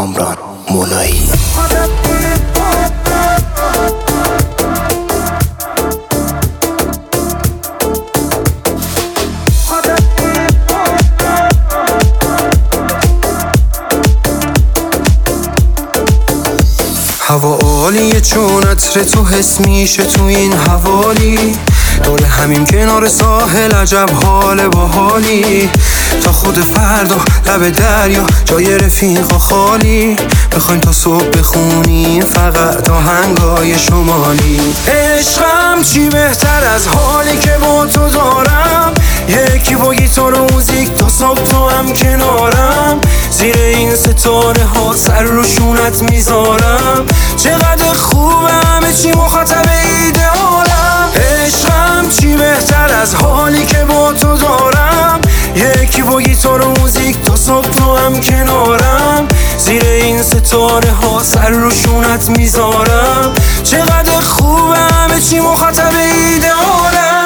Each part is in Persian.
کامران مولایی. هوا عالیه چون عطر تو حس میشه تو این حوالی، دور همین کنار ساحل عجب حال باحالی، تا خود فردا لب دریا جای رفیقا خالی، بخوایم تا صبح بخونیم فقط آهنگای شمالی. عشقم چی بهتر از حالی که با تو دارم، یکی با گیتار و موزیک تا صبح تو هم کنارم، زیر این ستاره ها سر رو شونت میذارم، چقدر خوبه همه چی مخاطب ایدئالم. عشقم چی بهتر از حالی که با تو دارم، یکی با گیتار و موزیک تا صبح تو هم کنارم، زیر این ستاره ها سر رو شونت میذارم، چقدر خوبه همه چی مخاطب ایدئالم.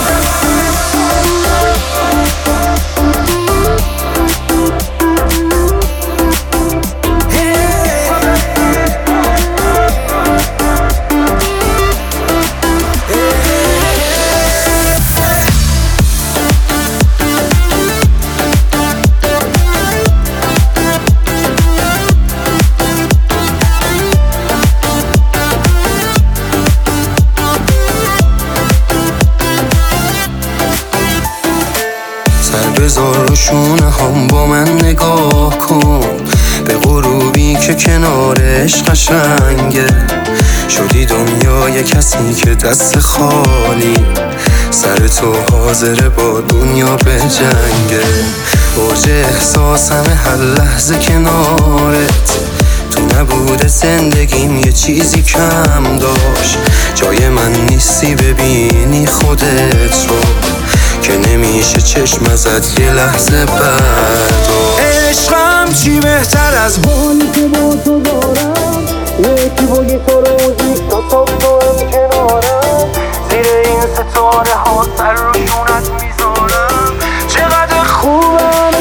سر بذار رو شونه هم با من نگاه کن، به غروبی که کنارش قشنگه، شدی دنیای کسی که دست خالی، سر تو حاضره با دنیا به جنگه، اوج احساسم هر لحظه کنارت، تو نبوده زندگیم یه چیزی کم داشت، جای من نیستی ببینی خودت رو، که نمیشه چشم ازت یه لحظه برداشت. عشقم چی بهتر از حالی که با تو دارم، یکی با گیتار و موزیک تا صبح تو هم کنارم، زیر این ستاره ها سر رو شونت میذارم، چقدر خوبم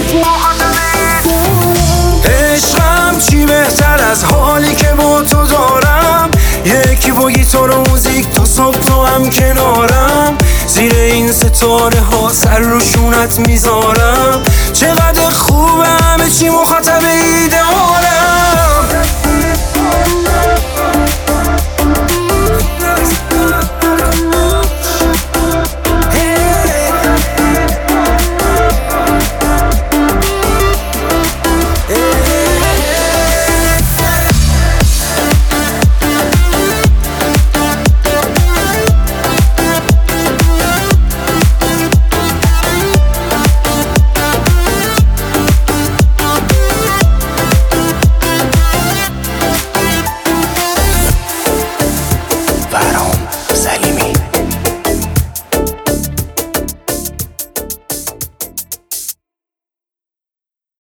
عشقم چی بهتر از حالی که با تو دارم، یکی با گیتار و موزیک تا صبح تو هم کنارم، زیر این ستاره ها سر رو شونت میذارم، چقدر خوبه همه چی مخاطب ایده